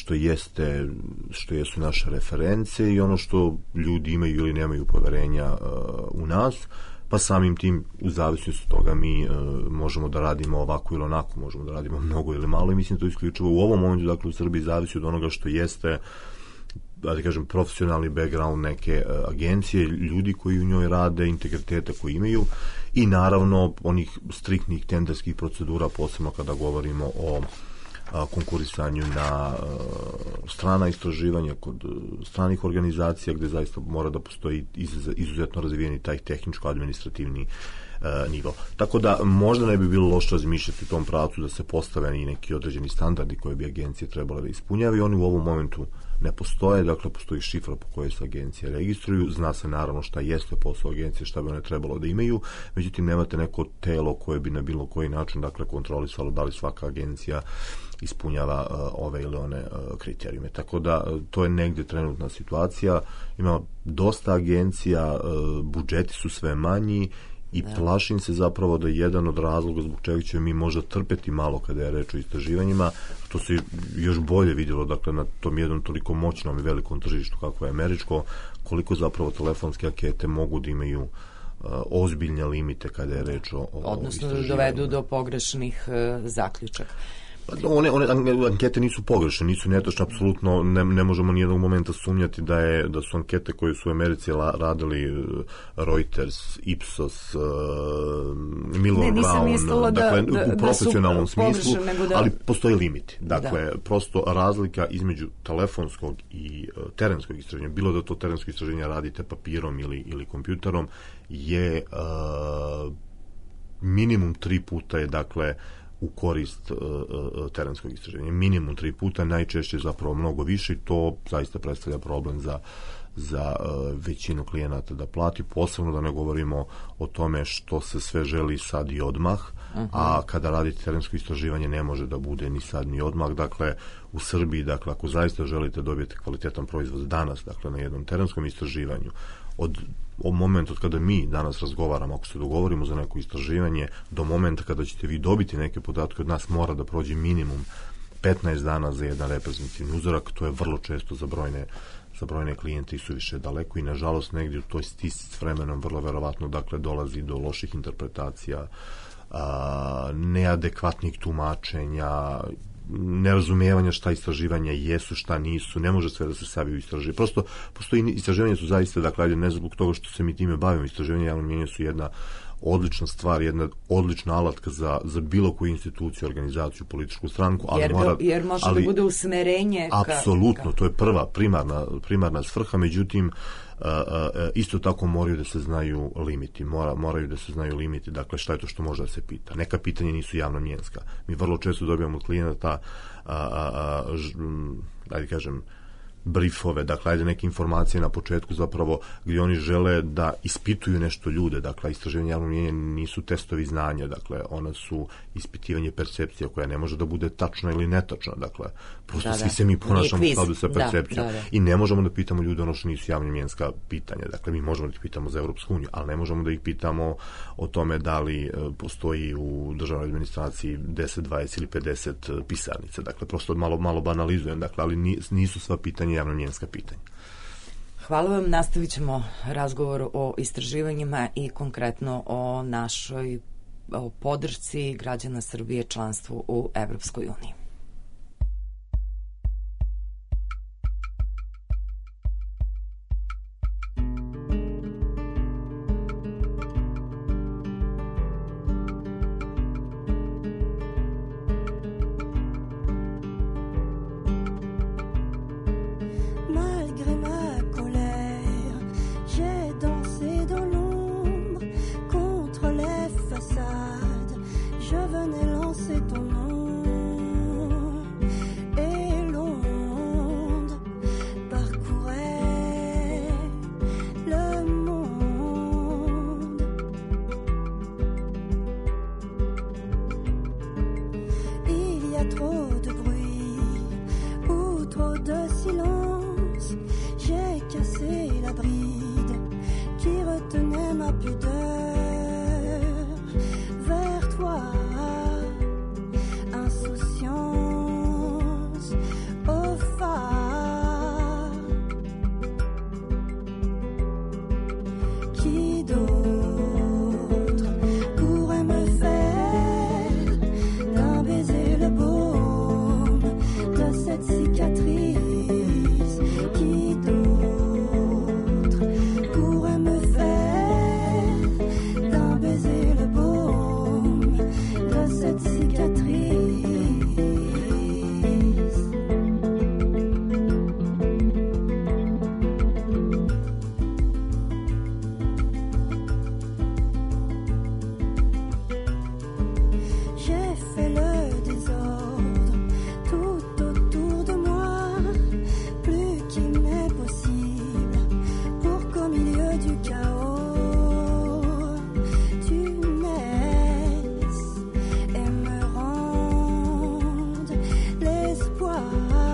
što jesu naše reference i ono što ljudi imaju ili nemaju poverenja u nas, pa samim tim u zavisnosti od toga mi možemo da radimo ovako ili onako, možemo da radimo mnogo ili malo i mislim to isključivo u ovom momentu, dakle u Srbiji zavisi od onoga što jeste, da kažem, profesionalni background neke agencije, ljudi koji u njoj rade, integriteta koji imaju i naravno onih striktnih tenderskih procedura, posebno kada govorimo o konkurisanju na strana istraživanja kod stranih organizacija gde zaista mora da postoji izuzetno razvijeni taj tehničko-administrativni nivo. Tako da možda ne bi bilo loše razmišljati u tom pravcu da se postave i neki određeni standardi koje bi agencije trebale da ispunjavaju. Oni u ovom momentu ne postoje, dakle postoji šifra po kojoj se agencije registruju, zna se naravno šta jeste posao agencije, šta bi one trebalo da imaju, međutim nemate neko telo koje bi na bilo koji način, dakle, kontrolisalo da li svaka agencija ispunjava ove ili one kriterijume. Tako da to je negde trenutna situacija. Ima dosta agencija, budžeti su sve manji i plašim se zapravo da je jedan od razloga zbog čega ćemo mi možda trpeti malo kada je reč o istraživanjima, što se još bolje vidjelo, dakle, na tom jednom toliko moćnom i velikom tržištu kako je američko, koliko zapravo telefonske ankete mogu da imaju ozbiljne limite kada je reč o odnosno da dovedu do pogrešnih zaključaka. One ankete nisu pogrešne, nisu netačne, apsolutno ne možemo nijednog momenta sumnjati da su ankete koje su u Americi radili Reuters, Ipsos, Millar Brown, dakle, u profesionalnom smislu, ali postoje limiti. Dakle, prosto razlika između telefonskog i terenskog istraživanja, bilo da to terensko istraživanje radite papirom ili kompjuterom, je minimum 3 puta je, dakle, u korist terenskog istraživanja. Minimum 3 puta, najčešće zapravo mnogo više i to zaista predstavlja problem za većinu klijenata da plati, posebno da ne govorimo o tome što se sve želi sad i odmah, a kada radite terensko istraživanje ne može da bude ni sad ni odmah. Dakle, u Srbiji, dakle, ako zaista želite dobijete kvalitetan proizvod danas, dakle, na jednom terenskom istraživanju, od momenta od kada mi danas razgovaramo, ako se dogovorimo za neko istraživanje, do momenta kada ćete vi dobiti neke podatke od nas, mora da prođe minimum 15 dana za jedan reprezentativni uzorak. To je vrlo često za brojne klijente i suviše daleko i nažalost negdje u toj stisci s vremenom vrlo verovatno, dakle, dolazi do loših interpretacija, neadekvatnih tumačenja, nerazumijevanja šta istraživanja jesu, šta nisu, ne može sve da se savi u istraživanje. Prosto, istraživanja su zaista, dakle, ne zbog toga što se mi time bavimo, istraživanje javnog mnijenja su jedna odlična stvar, jedna odlična alatka za bilo koju instituciju, organizaciju, političku stranku, ali jer može da bude usmerenje apsolutno, to je prva, primarna svrha, međutim, isto tako moraju da se znaju limiti, moraju da se znaju limiti, dakle, šta je to što može da se pita. Neka pitanja nisu javno mnjenjska. Mi vrlo često dobijamo od klijenata ajde kažem briefove, dakle, ajde neke informacije na početku zapravo gdje oni žele da ispituju nešto ljude, dakle, istraživanje javnog mnijenja nisu testovi znanja, dakle, ona su ispitivanje percepcija koja ne može da bude tačna ili netačna, dakle, prosto svi se mi ponašamo u skladu sa percepcijom i ne možemo da pitamo ljude ono što nisu javno mnjenjska pitanja, dakle, mi možemo da ih pitamo za Evropsku uniju, ali ne možemo da ih pitamo o tome da li postoji u državnoj administraciji 10, 20 ili 50 pisarnica, dakle, prosto malo banalizujem, dakle, ali nisu sva pitanja javno-mnjenjska pitanja. Hvala vam, nastavit ćemo razgovor o istraživanjima i konkretno o našoj podršci građana Srbije članstvu u Evropskoj uniji. façade, je venais lancer ton nom et l'onde parcourait le monde. Il y a trop de bruit ou trop de silence, j'ai cassé la bride qui retenait ma pudeur vers toi, insouciance au phare. Qui d'autre pourrait me faire d'un baiser le baume de cette cicatrice? Qui d'autre pourrait me faire d'un baiser le baume de cette cicatrice? J'ai fait le désordre tout autour de moi, plus qu'il n'est possible pour qu'au milieu du chaos tu naisses et me rendes l'espoir.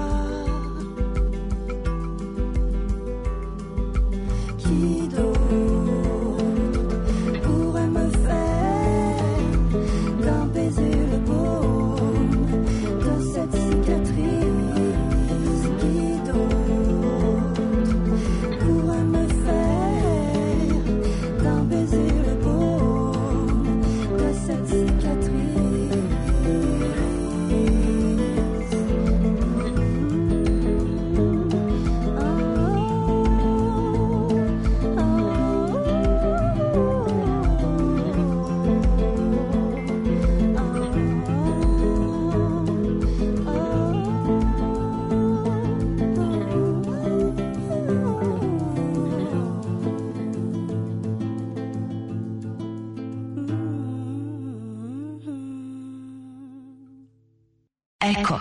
Qui d'autre pourrait me faire d'un baiser le baume de cette cicatrice? Qui d'autre pourrait me faire d'un baiser le baume de cette cicatrice? Eko.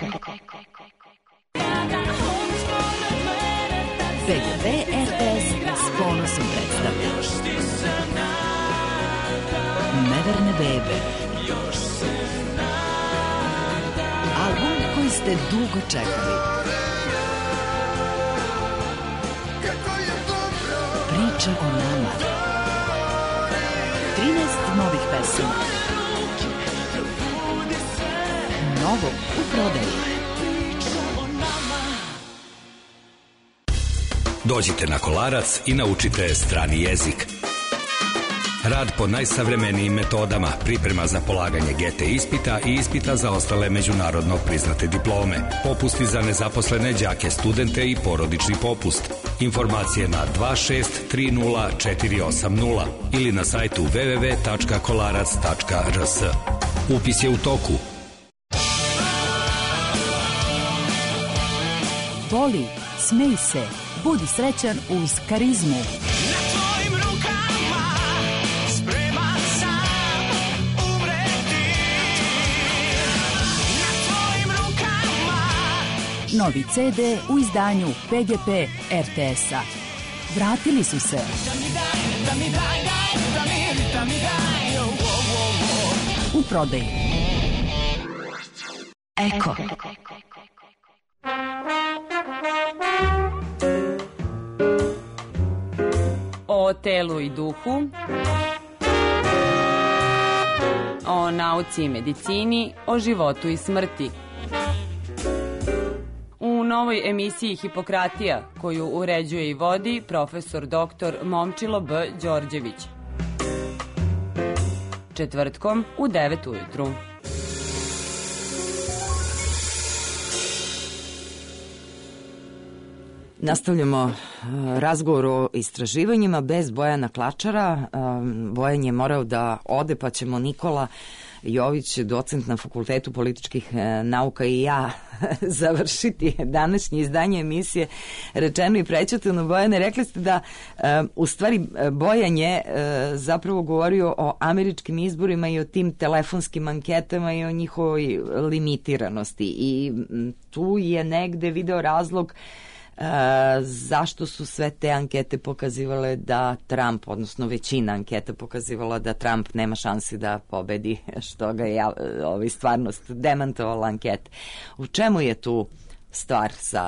PGP RTS s ponosom predstavlja Neverne bebe. Album koji ste dugo čekali. Priča o nama. 13 novih pesama. Novo u prodaji. Dođite na Kolarac i naučite strani jezik. Rad po najsavremenijim metodama, priprema za polaganje GT ispita i ispita za ostale međunarodno priznate diplome, popusti za nezaposlene đake, studente i porodični popust. Informacije na 2630 ili na sajtu www.kolarac.rs. Upis je u toku. Voli, smej se, budi srećan uz karizmu. Novi CD u izdanju PGP RTS-a. Vratili su se. U prodaji. Eko. O telu i duhu, o nauci i medicini, o životu i smrti. U novoj emisiji Hipokratija, koju uređuje i vodi profesor dr. Momčilo B. Đorđević. Četvrtkom u 9 ujutru. Nastavljamo razgovor o istraživanjima bez Bojana Klačara. Bojan je morao da ode, pa ćemo Nikola Jović, docent na Fakultetu političkih nauka, i ja završiti današnje izdanje emisije Rečeno i prećutano. Bojane, rekli ste da u stvari Bojan je zapravo govorio o američkim izborima i o tim telefonskim anketama i o njihovoj limitiranosti, i tu je negde video razlog zašto su sve te ankete pokazivale da Trump, odnosno većina anketa pokazivala da Trump nema šansi da pobedi, što ga je stvarnost demantovala ankete. U čemu je tu stvar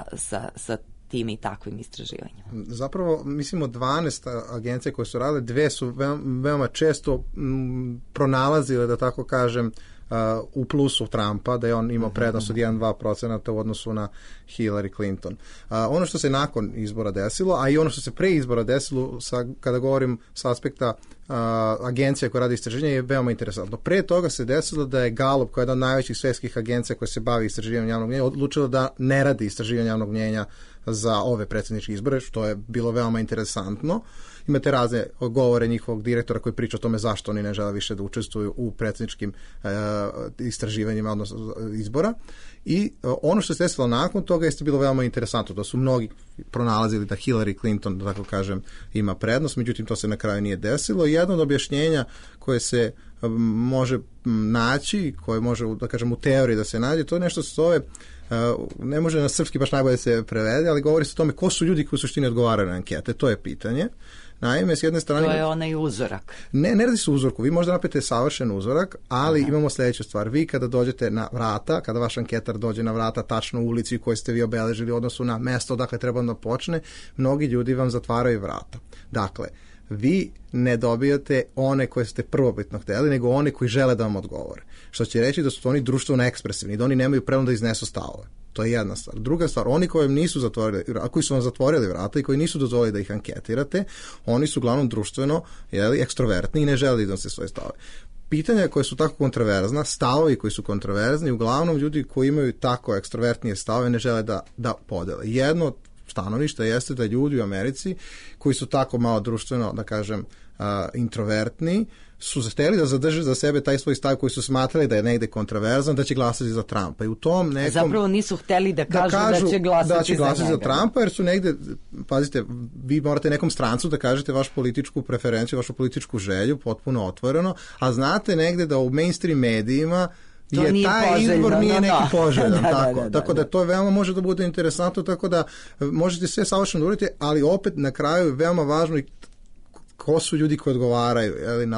sa tim i takvim istraživanjima? Zapravo, mislim, od 12 agencija koje su radile, dve su veoma često pronalazile, da tako kažem, u plusu Trumpa, da je on imao prednost od 1-2% u odnosu na Hillary Clinton. Ono što se nakon izbora desilo, a i ono što se pre izbora desilo, kada govorim s aspekta agencija koja radi istraživanje, je veoma interesantno. Pre toga se desilo da je Gallup, koja je jedna od najvećih svetskih agencija koja se bavi istraživanjem javnog mnjenja, odlučila da ne radi istraživanje javnog mnjenja za ove predsjedničke izbore, što je bilo veoma interesantno. Imate razne govore njihovog direktora koji priča o tome zašto oni ne žele više da učestvuju u predsjedničkim istraživanjima, odnosno izbora. I ono što se desilo nakon toga jeste bilo veoma interesantno, da su mnogi pronalazili da Hillary Clinton, da tako kažem, ima prednost, međutim to se na kraju nije desilo. Jedno od objašnjenja koje se može naći, koje može, da kažem, u teoriji da se nađe, to je nešto se zove, ne može na srpski baš najbolje se prevede, ali govori se o tome ko su ljudi koji u suštini odgovaraju na ankete, to je pitanje. Naime, s jedne strane... To je onaj uzorak. Ne radi se o uzorku. Vi možda napravite savršen uzorak, ali imamo sljedeću stvar. Vi kada dođete na vrata, kada vaš anketar dođe na vrata tačno u ulici koju ste vi obeležili u odnosu na mesto odakle treba da počne, mnogi ljudi vam zatvaraju vrata. Dakle, vi ne dobijate one koje ste prvobitno hteli, nego one koji žele da vam odgovore. Što će reći da su to oni društveno ekspresivni, da oni nemaju pravo da iznesu stavove. To je jedna stvar. Druga stvar, oni koji vam nisu zatvorili, a koji su vam zatvorili vrata i koji nisu dozvolili da ih anketirate, oni su uglavnom društveno ekstrovertni i ne žele da iznose svoje stavove. Pitanja koje su tako kontroverzna, stavovi koji su kontroverzni, uglavnom ljudi koji imaju tako ekstrovertnije stavove ne žele da podele. Jedno od stanovišta jeste da ljudi u Americi koji su tako malo društveno, da kažem, introvertni, su hteli da zadrže za sebe taj svoj stav koji su smatrali da je negde kontroverzan, da će glasati za Trumpa. I u tom nekom... Zapravo nisu hteli da kažu da će glasati za Trumpa, jer su negde, pazite, vi morate nekom strancu da kažete vašu političku preferenciju, vašu političku želju, potpuno otvoreno, a znate negde da u mainstream medijima je taj izbor nije neki poželjan. Tako da to veoma može da bude interesantno, tako da možete sve savršeno uraditi, ali opet na kraju je veoma važno i ko su ljudi koji odgovaraju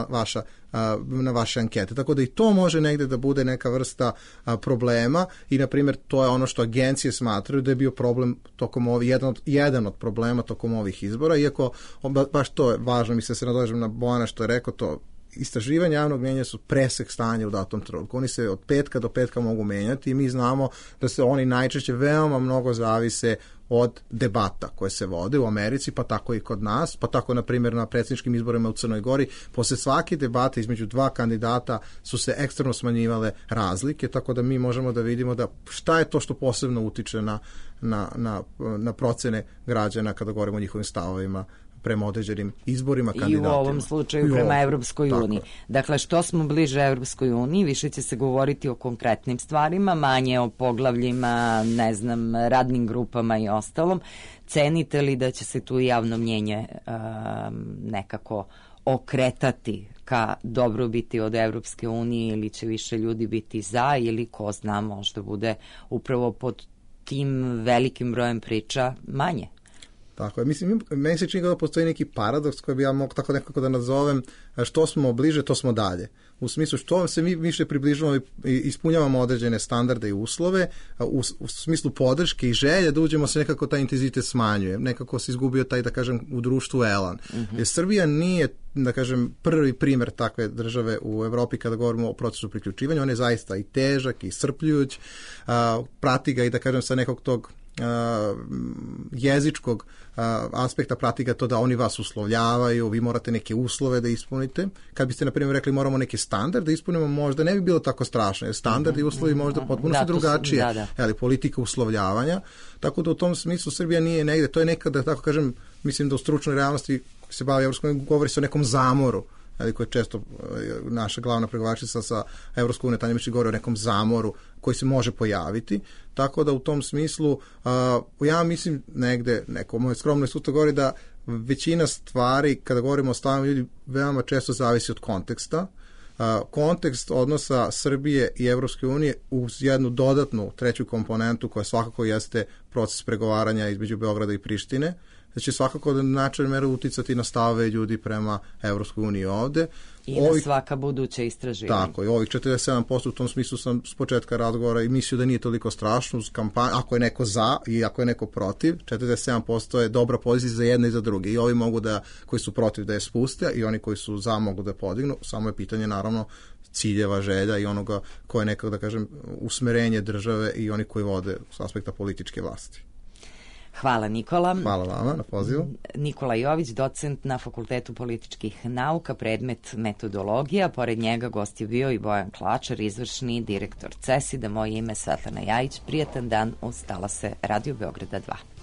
na vaše ankete. Tako da i to može negde da bude neka vrsta problema i, na primjer, to je ono što agencije smatraju da je bio problem tokom jedan od problema tokom ovih izbora, iako baš to je važno, mislim se nadovežem na Bojana što je rekao, to istraživanje javnog mnjenja su presek stanja u datom trenutku. Oni se od petka do petka mogu menjati i mi znamo da se oni najčešće veoma mnogo zavise od debata koje se vode u Americi, pa tako i kod nas, pa tako, na primjer, na predsjedničkim izborima u Crnoj Gori, posle svake debate između dva kandidata su se ekstremno smanjivale razlike, tako da mi možemo da vidimo da šta je to što posebno utiče na procene građana kada govorimo o njihovim stavovima prema određenim izborima kandidatima. I u ovom slučaju prema Evropskoj uniji. Dakle, što smo bliže Evropskoj uniji, više će se govoriti o konkretnim stvarima, manje o poglavljima, ne znam, radnim grupama i ostalom. Cenite li da će se tu javno mnjenje nekako okretati ka dobrobiti od Evropske unije, ili će više ljudi biti za, ili ko zna, možda bude upravo pod tim velikim brojem priča manje? Tako je. Mislim, meni se čini da postoji neki paradoks koji bi ja mogu tako nekako da nazovem, što smo bliže, to smo dalje. U smislu što se mi više približavamo i ispunjavamo određene standarde i uslove, u smislu podrške i želje da uđemo se nekako taj intenzitet smanjuje. Nekako se izgubio taj, da kažem, u društvu elan. Jer Srbija nije, da kažem, prvi primer takve države u Evropi kada govorimo o procesu priključivanja. On je zaista i težak i iscrpljujuć. Prati ga i, da kažem, sa nekog tog jezičkog aspekta, prati ga to da oni vas uslovljavaju, vi morate neke uslove da ispunite. Kad biste, na primjer, rekli moramo neke standarde da ispunimo, možda ne bi bilo tako strašno, jer standardi i uslovi možda potpuno su drugačije. Politika uslovljavanja. Tako da u tom smislu Srbija nije negde, to je nekada, da tako kažem, mislim da u stručnoj realnosti se bavi Evropskom, govori se o nekom zamoru koja je često naša glavna pregovaračica sa Evropskom unijom, Tanja Miščević, govori o nekom zamoru koji se može pojaviti, tako da u tom smislu ja mislim negde, neko moje skromno iskustvo govori da većina stvari, kada govorimo o stavama ljudi, veoma često zavisi od konteksta. Kontekst odnosa Srbije i Evropske unije uz jednu dodatnu treću komponentu koja svakako jeste proces pregovaranja između Beograda i Prištine, da će svakako da načelno mera uticati na stavove ljudi prema Evropskoj uniji ovde. I na svaka buduća istraživanja. Tako, i ovih 47% u tom smislu sam s početka razgovora i mislio da nije toliko strašno uz kampanju, ako je neko za i ako je neko protiv, 47% je dobra pozicija za jedne i za druge. I ovi mogu da, koji su protiv da je spuste i oni koji su za mogu da podignu, samo je pitanje naravno ciljeva, želja i onoga koje je nekako, da kažem, usmerenje države i oni koji vode s aspekta političke vlasti. Hvala Nikola. Hvala vama na pozivu. Nikola Jović, docent na Fakultetu političkih nauka, predmet metodologija. Pored njega gost je bio i Bojan Klačar, izvršni direktor CESID-a. Moje ime je Svetlana Jajić. Prijatan dan uz talase Radio Beograda 2.